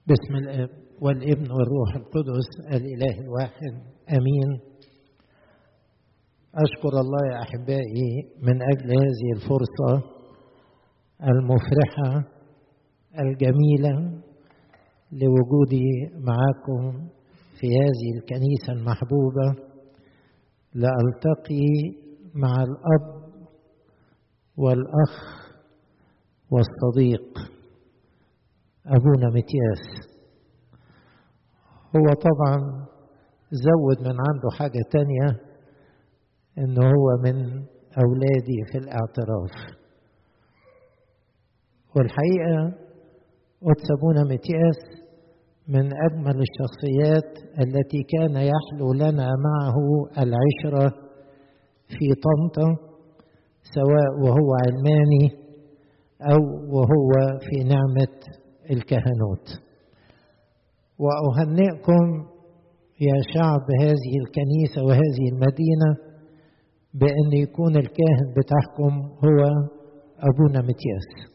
باسم الاب والابن والروح القدس الاله الواحد امين. اشكر الله يا احبائي من اجل هذه الفرصه المفرحه الجميله لوجودي معكم في هذه الكنيسه المحبوبه لالتقي مع الاب والاخ والصديق أبونا متياس. هو طبعا زود من عنده حاجة تانية، إنه هو من أولادي في الاعتراف. والحقيقة قدس أبونا متياس من أجمل الشخصيات التي كان يحلو لنا معه العشرة في طنطا، سواء وهو علماني أو وهو في نعمة الكهنوت. وأهنئكم يا شعب هذه الكنيسة وهذه المدينة بأن يكون الكاهن بتاعكم هو أبونا متياس.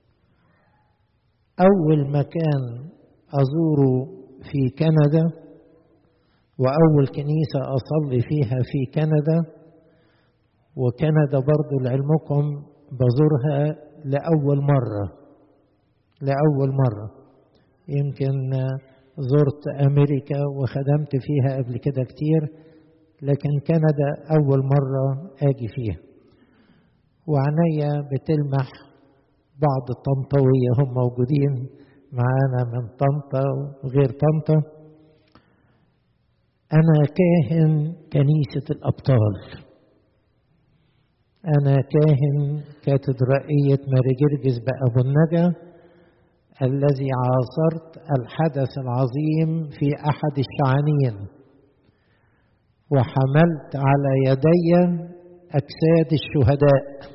أول مكان أزوره في كندا وأول كنيسة أصلي فيها في كندا، وكندا برضو لعلمكم بزورها لأول مرة. يمكن زرت أمريكا وخدمت فيها قبل كده كتير، لكن كندا أول مرة أجي فيها. وعنايا بتلمح بعض الطنطاوية هم موجودين معانا من طنطا وغير طنطا. أنا كاهن كنيسة الأبطال، أنا كاهن كاتدرائية ماري جرجس بأبو النجا الذي عاصرت الحدث العظيم في أحد الشعانين، وحملت على يدي أجساد الشهداء.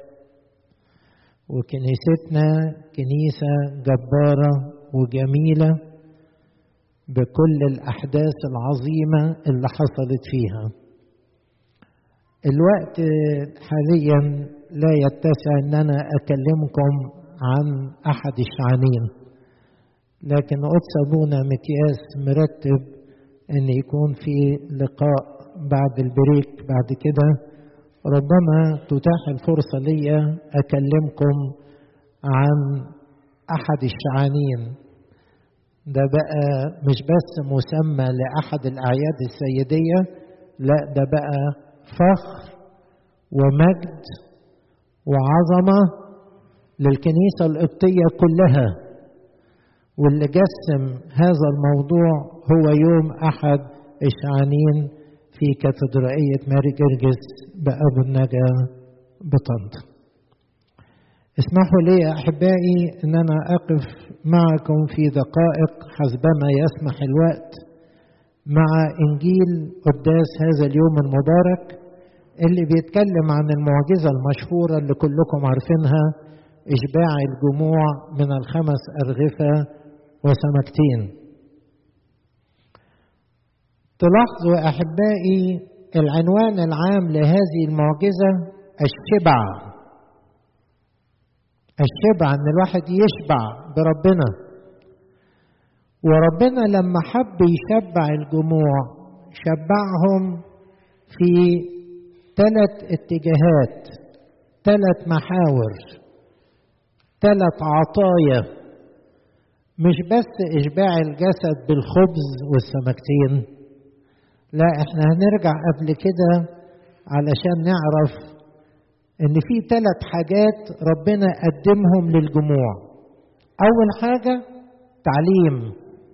وكنيستنا كنيسة جبارة وجميلة بكل الأحداث العظيمة اللي حصلت فيها. الوقت حاليا لا يتسع ان انا اكلمكم عن احد الشعانين، لكن قدس ابونا متياس مرتب ان يكون في لقاء بعد البريك بعد كده، ربما تتاح الفرصة لي اكلمكم عن احد الشعانين. ده بقى مش بس مسمى لاحد الاعياد السيدية، لا ده بقى فخر ومجد وعظمة للكنيسة القبطية كلها. واللي جسم هذا الموضوع هو يوم أحد الشعانين في كاتدرائية ماري جرجس بأبو النجا بطنطا. اسمحوا لي يا أحبائي أن أنا أقف معكم في دقائق حسبما يسمح الوقت مع إنجيل قداس هذا اليوم المبارك اللي بيتكلم عن المعجزة المشهورة اللي كلكم عارفينها، إشباع الجموع من 5 أرغفة وسمكتين. تلاحظوا يا أحبائي العنوان العام لهذه المعجزة الشبع. الشبع إن الواحد يشبع بربنا. وربنا لما حب يشبع الجموع شبعهم في 3 اتجاهات، 3 محاور، 3 عطايا. مش بس إشباع الجسد بالخبز والسمكتين، لا احنا هنرجع قبل كده علشان نعرف ان في 3 حاجات ربنا قدمهم للجموع. أول حاجة تعليم،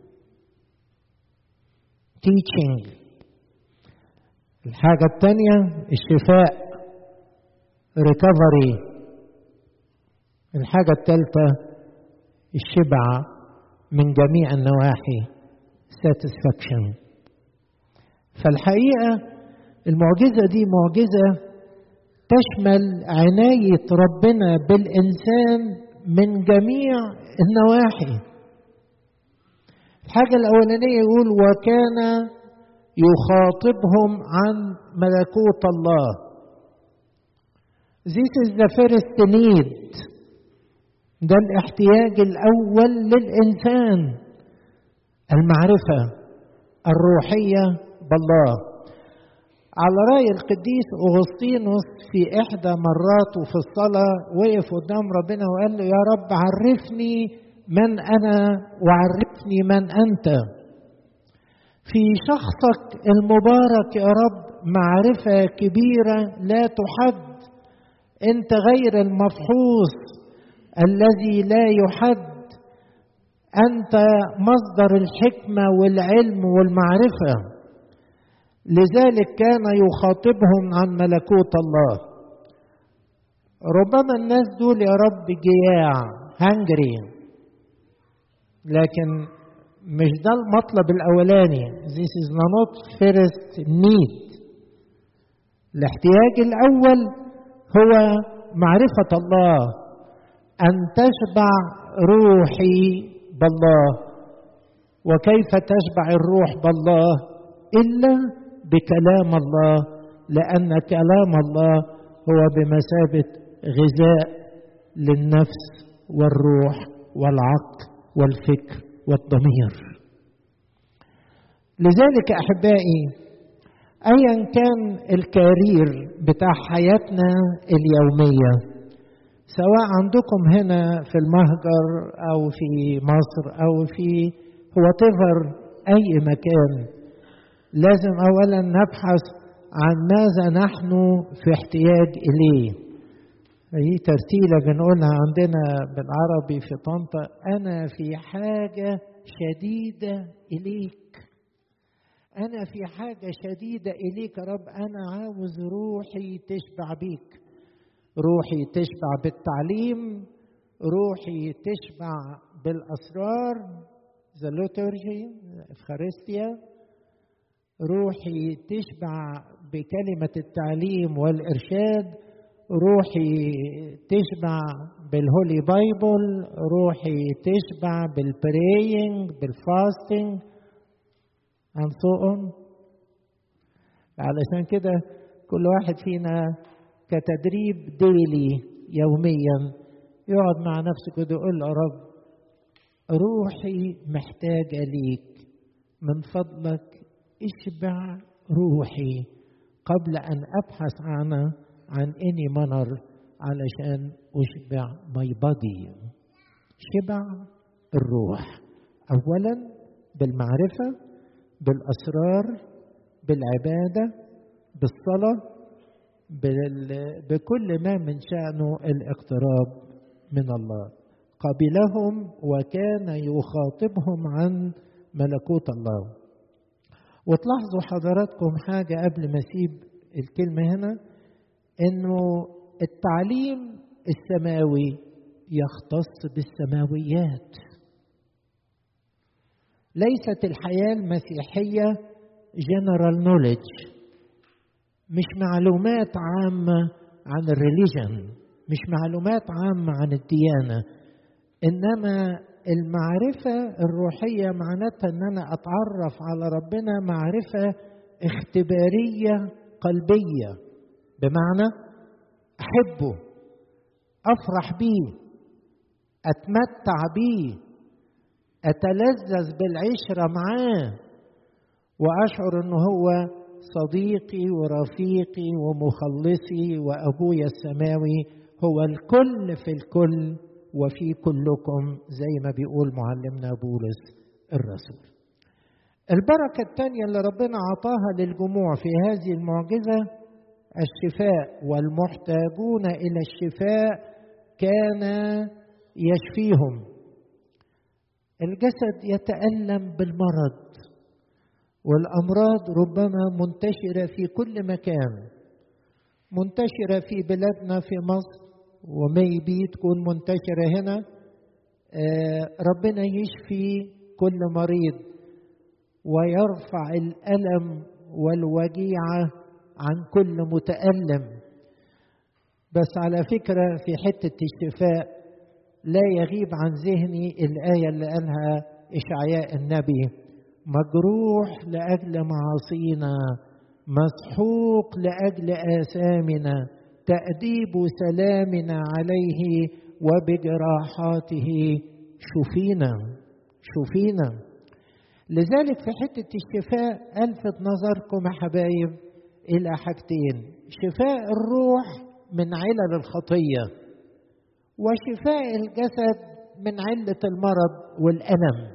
teaching. الحاجة الثانية الشفاء، recovery. الحاجة الثالثة الشبع من جميع النواحي، satisfaction. فالحقيقة المعجزة دي معجزة تشمل عناية ربنا بالإنسان من جميع النواحي. الحاجة الأولانية يقول وكان يخاطبهم عن ملكوت الله. This is the first need. ده الاحتياج الأول للإنسان، المعرفة الروحية بالله. على رأي القديس أغسطينوس في إحدى مراته في الصلاة وقف قدام ربنا وقال له: يا رب عرفني من أنا وعرفني من أنت. في شخصك المبارك يا رب معرفة كبيرة لا تحد. أنت غير المفحوص الذي لا يحد. أنت مصدر الحكمة والعلم والمعرفة. لذلك كان يخاطبهم عن ملكوت الله. ربما الناس دول يا رب جياع هنجري، لكن مش ده المطلب الأولاني. This is not first need. الاحتياج الأول هو معرفة الله، أن تشبع روحي بالله. وكيف تشبع الروح بالله؟ إلا بكلام الله، لأن كلام الله هو بمثابة غذاء للنفس والروح والعقل والفكر والضمير. لذلك أحبائي، أيا كان الكارير بتاع حياتنا اليومية، سواء عندكم هنا في المهجر أو في مصر أو في whatever أي مكان، لازم أولا نبحث عن ماذا نحن في احتياج إليه. هي ترتيلة بنقولها عندنا بالعربي في طنطا: أنا في حاجة شديدة إليك. أنا في حاجة شديدة إليك يا رب. أنا عاوز روحي تشبع بيك، روحي تشبع بالتعليم، روحي تشبع بالأسرار the liturgy الإفخارستيا، روحي تشبع بكلمة التعليم والإرشاد، روحي تشبع بالهولي بايبل، روحي تشبع بالبرينج بالفاستنج and so on. علشان كده كل واحد فينا كتدريب ديلي يوميا يقعد مع نفسه كده يقول له: يا رب روحي محتاجة ليك، من فضلك اشبع روحي قبل أن أبحث عن any manner علشان أشبع my body. شبع الروح أولا بالمعرفة، بالأسرار، بالعبادة، بالصلاة، بكل ما من شأنه الاقتراب من الله. قبلهم وكان يخاطبهم عن ملكوت الله. وتلاحظوا حضراتكم حاجة قبل ما أسيب الكلمة هنا، إنه التعليم السماوي يختص بالسماويات. ليست الحياة المسيحية general knowledge، مش معلومات عامة عن الريليجن، مش معلومات عامة عن الديانة، إنما المعرفة الروحية معناتها أن أنا أتعرف على ربنا معرفة اختبارية قلبية، بمعنى أحبه، أفرح بيه، أتمتع بيه، أتلذذ بالعشرة معاه، وأشعر أنه هو صديقي ورفيقي ومخلصي وأبويا السماوي، هو الكل في الكل وفي كلكم، زي ما بيقول معلمنا بولس الرسول. البركة الثانية اللي ربنا عطاها للجموع في هذه المعجزة الشفاء، والمحتاجون إلى الشفاء كان يشفيهم. الجسد يتألم بالمرض، والأمراض ربما منتشرة في كل مكان، منتشرة في بلادنا في مصر، وميبي تكون منتشرة هنا. ربنا يشفي كل مريض ويرفع الألم والوجيعة عن كل متألم. بس على فكرة في حتة الشفاء لا يغيب عن ذهني الآية اللي قالها إشعياء النبي: مجروح لأجل معاصينا، مسحوق لأجل آثامنا، تأديب سلامنا عليه، وبجراحاته شفينا. لذلك في حتة الشفاء ألفت نظركم يا حبايب إلى حاجتين: شفاء الروح من علل الخطية، وشفاء الجسد من علة المرض والألم.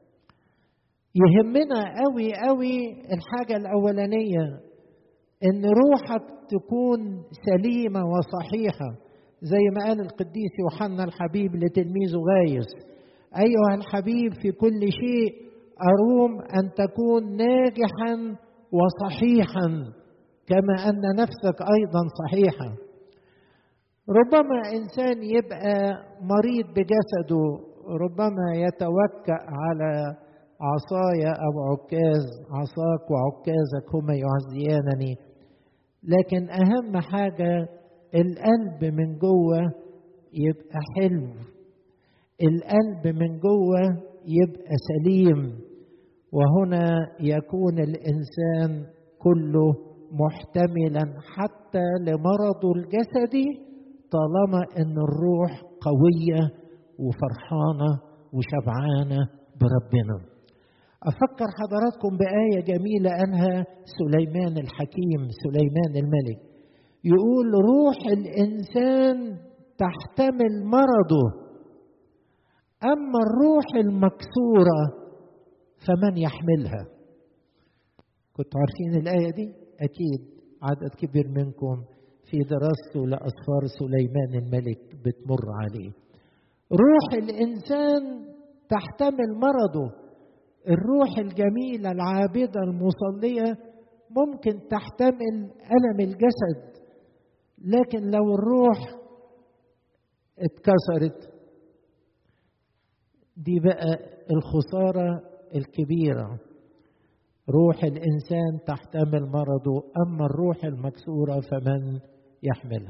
يهمنا قوي قوي الحاجة الأولانية، إن روحك تكون سليمة وصحيحة، زي ما قال القديس يوحنا الحبيب لتلميذه غايس: أيها الحبيب في كل شيء أروم أن تكون ناجحا وصحيحا كما أن نفسك أيضا صحيحة. ربما إنسان يبقى مريض بجسده، ربما يتوكأ على عصايا أو عكاز، عصاك وعكازك هما يعزيانني، لكن أهم حاجة القلب من جوه يبقى حلو، القلب من جوه يبقى سليم، وهنا يكون الإنسان كله محتملا حتى لمرضه الجسدي، طالما أن الروح قوية وفرحانة وشبعانة بربنا. أفكر حضراتكم بآية جميلة قالها سليمان الحكيم، سليمان الملك، يقول: روح الإنسان تحتمل مرضه، أما الروح المكسورة فمن يحملها. كنتوا عارفين الآية دي؟ أكيد عدد كبير منكم في دراسته لأسفار سليمان الملك بتمر عليه. روح الإنسان تحتمل مرضه. الروح الجميلة العابدة المصلية ممكن تحتمل ألم الجسد، لكن لو الروح اتكسرت دي بقى الخسارة الكبيرة. روح الإنسان تحتمل مرضه، أما الروح المكسورة فمن يحملها.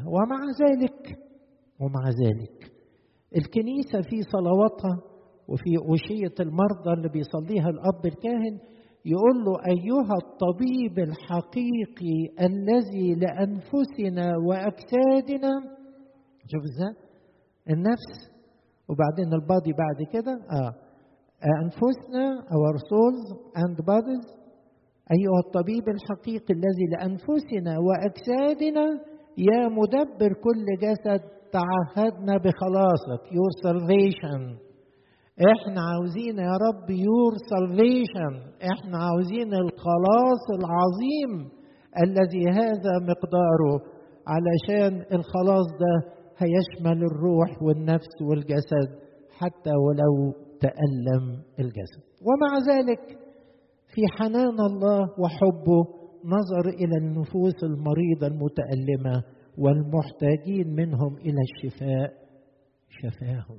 ومع ذلك الكنيسة في صلواتها وفي أوشية المرضى اللي بيصليها الأب الكاهن يقول له: أيها الطبيب الحقيقي الذي لأنفسنا وأجسادنا. شوف ازاي النفس وبعدين البادي بعد كده أنفسنا our souls and bodies. أيها الطبيب الحقيقي الذي لأنفسنا وأجسادنا يا مدبر كل جسد تعهدنا بخلاصك your salvation. احنا عاوزين يا رب your salvation، احنا عاوزين الخلاص العظيم الذي هذا مقداره، علشان الخلاص ده هيشمل الروح والنفس والجسد حتى ولو تألم الجسد. ومع ذلك في حنان الله وحبه نظر إلى النفوس المريضة المتألمة والمحتاجين منهم إلى الشفاء، شفاهم.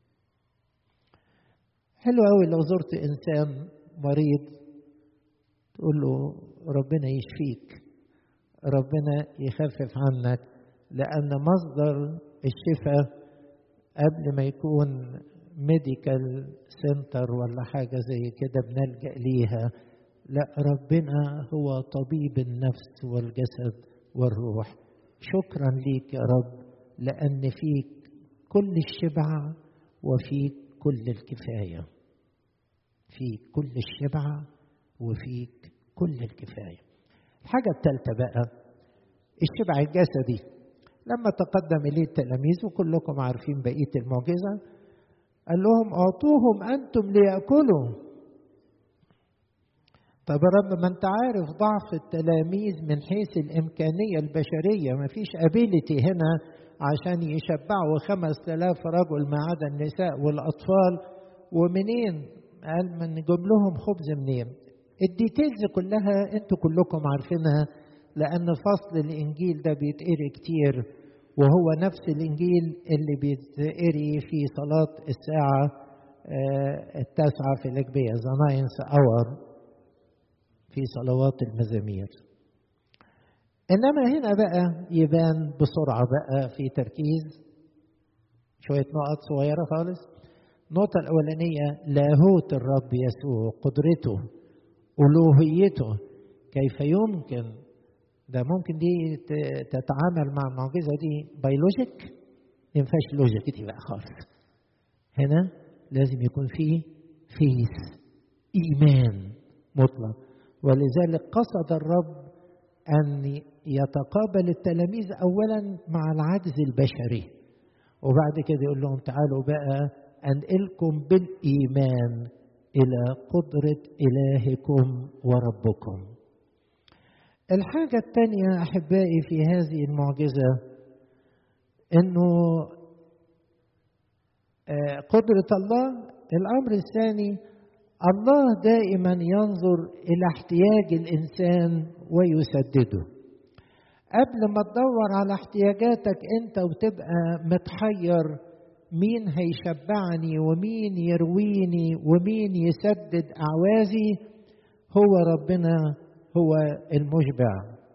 حلو قوي لو زرت إنسان مريض تقول له ربنا يشفيك، ربنا يخفف عنك، لأن مصدر الشفاء قبل ما يكون ميديكال سنتر ولا حاجة زي كده بنلجأ ليها، لا، ربنا هو طبيب النفس والجسد والروح. شكرا ليك يا رب، لأن فيك كل الشبع وفيك كل الكفاية، فيك كل الشبع وفيك كل الكفاية. الحاجة الثالثة بقى الشبع الجسدي. لما تقدم إليه التلاميذ وكلكم عارفين بقية المعجزة، قال لهم: أعطوهم أنتم ليأكلوا. طب يا رب، ما أنت عارف ضعف التلاميذ من حيث الإمكانية البشرية، ما فيش ابيليتي هنا عشان يشبعوا 5000 رجل ما عدا النساء والأطفال. ومنين؟ قال: من نجيب لهم خبز منين؟ الديتيلز كلها انتوا كلكم عارفينها، لأن فصل الإنجيل ده بيتقري كتير، وهو نفس الإنجيل اللي بيتقري في صلاة الساعة 9 في الأجبية، the 9th hour في صلوات المزامير. إنما هنا بقى يبان بسرعة بقى في تركيز شوية نقط صغيرة خالص. النقطة الأولانية لاهوت الرب يسوع، قدرته، ألوهيته. كيف يمكن ده؟ ممكن دي تتعامل مع المعجزة دي بيولوجيك؟ ما ينفعش لوجيك دي بقى خالص. هنا لازم يكون فيه فيث، إيمان مطلق. ولذلك قصد الرب أن يتقابل التلاميذ أولا مع العجز البشري، وبعد كده يقول لهم تعالوا بقى أنقلكم بالإيمان إلى قدرة إلهكم وربكم. الحاجة الثانية أحبائي في هذه المعجزة إنه قدرة الله. الأمر الثاني، الله دائما ينظر إلى احتياج الإنسان ويسدده. قبل ما تدور على احتياجاتك أنت وتبقى متحير مين هيشبعني ومين يرويني ومين يسدد أعوازي، هو ربنا هو المشبع.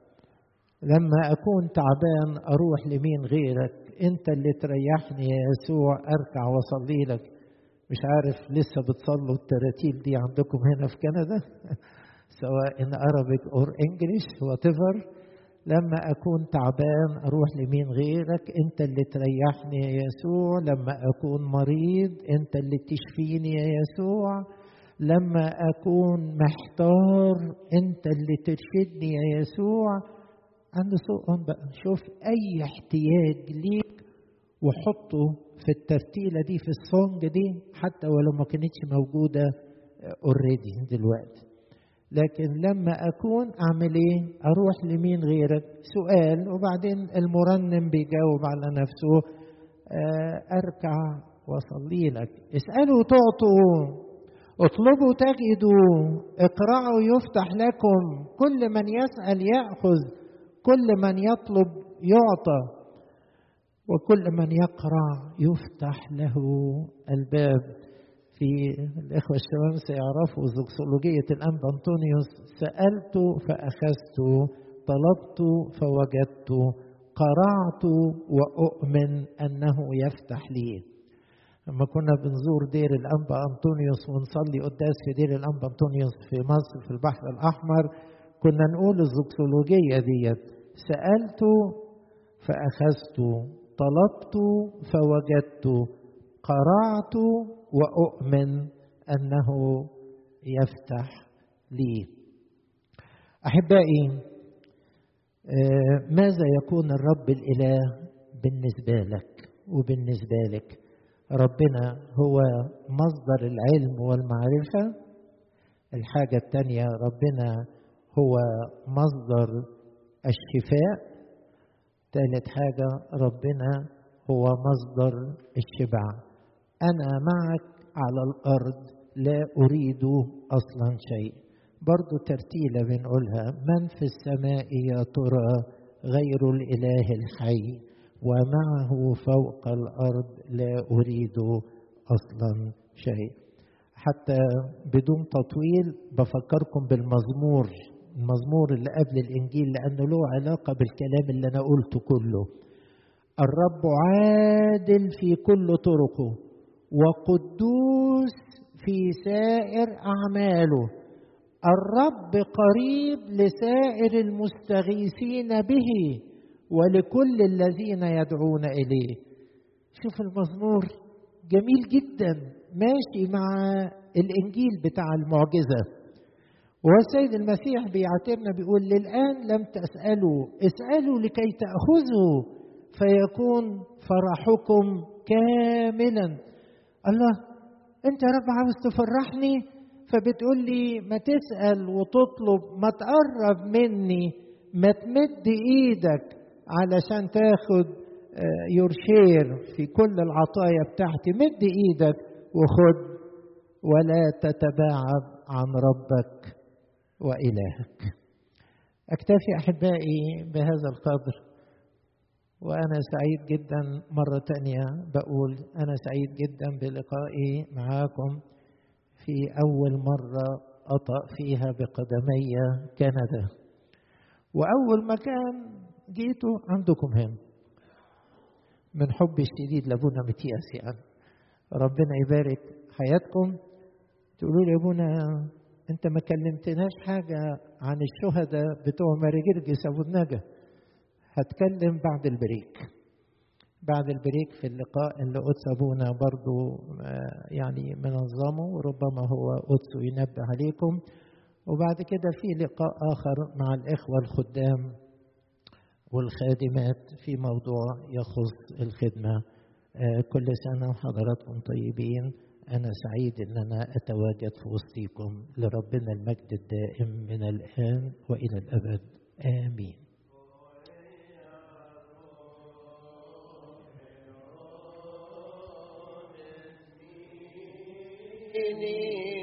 لما أكون تعبان أروح لمين غيرك؟ أنت اللي تريحني يا يسوع، أركع وأصلي لك. مش عارف لسه بتصلوا التراتيل دي عندكم هنا في كندا سواء in Arabic or English whatever. لما أكون تعبان أروح لمين غيرك؟ أنت اللي تريحني يا يسوع. لما أكون مريض أنت اللي تشفيني يا يسوع. لما أكون محتار أنت اللي ترشدني يا يسوع. عند سوقهم بقى شوف أي احتياج ليك وحطه في الترتيلة دي، في السونج دي، حتى ولو ما كانتش موجودة اوريدي دلوقتي. لكن لما أكون أعمل إيه؟ أروح لمين غيرك؟ سؤال، وبعدين المرنم بيجاوب على نفسه. أركع وأصلي لك. اسألوا تعطوا، اطلبوا تجدوا، اقرعوا يفتح لكم، كل من يسأل يأخذ، كل من يطلب يعطى، وكل من يقرع يفتح له الباب. في الإخوة الشباب سيعرفوا زوكسولوجية الأنبا أنطونيوس: سألت فأخذت، طلبت فوجدت، قرعت وأؤمن أنه يفتح لي. لما كنا بنزور دير الأنبا أنطونيوس ونصلي قداس في دير الأنبا أنطونيوس في مصر في البحر الأحمر، كنا نقول الزوكسولوجية ديت: سألت فأخذت، طلبت فوجدت، قرعت وأؤمن أنه يفتح لي. أحبائي، ماذا يكون الرب الإله بالنسبة لك وبالنسبة لك؟ ربنا هو مصدر العلم والمعرفة. الحاجة الثانية، ربنا هو مصدر الشفاء. ثالث حاجة، ربنا هو مصدر الشبع. أنا معك على الأرض لا أريد أصلا شيء. برضو ترتيلة بنقولها: من في السماء يا ترى غير الإله الحي، ومعه فوق الأرض لا أريد أصلا شيء. حتى بدون تطويل بفكركم بالمزمور، المزمور اللي قبل الإنجيل، لأنه له علاقة بالكلام اللي أنا قلته كله. الرب عادل في كل طرقه، وقدوس في سائر أعماله. الرب قريب لسائر المستغيثين به ولكل الذين يدعون إليه. شوف المزمور جميل جدا، ماشي مع الإنجيل بتاع المعجزة. والسيد المسيح بيعتبرنا بيقول: للآن لم تسألوا، اسألوا لكي تأخذوا فيكون فرحكم كاملا. الله، أنت يا رب عاوز تفرحني، فبتقول لي ما تسأل وتطلب، ما تقرب مني، ما تمد إيدك علشان تاخد يورشير في كل العطايا بتاعتي. مد إيدك وخد، ولا تتباعد عن ربك وإلهك. أكتفي أحبائي بهذا القدر، وأنا سعيد جدا. مرة تانية بقول أنا سعيد جدا بلقائي معاكم في أول مرة أطأ فيها بقدمي كندا، وأول مكان جيته عندكم هنا من حبي الشديد لأبونا متياس. يعني ربنا يبارك حياتكم. تقولوا لي: أبونا أنت ما كلمتناش حاجة عن الشهداء بتوع ماري جرجس أبو النجا. هتكلم بعد البريك. بعد البريك في اللقاء اللي قدس أبونا برضو يعني منظمه، وربما هو قدسه ينبه عليكم. وبعد كده في لقاء آخر مع الإخوة الخدام والخادمات في موضوع يخص الخدمة. كل سنة وحضراتكم طيبين. أنا سعيد أن أنا أتواجد في وسطكم. لربنا المجد الدائم من الآن وإلى الأبد، آمين.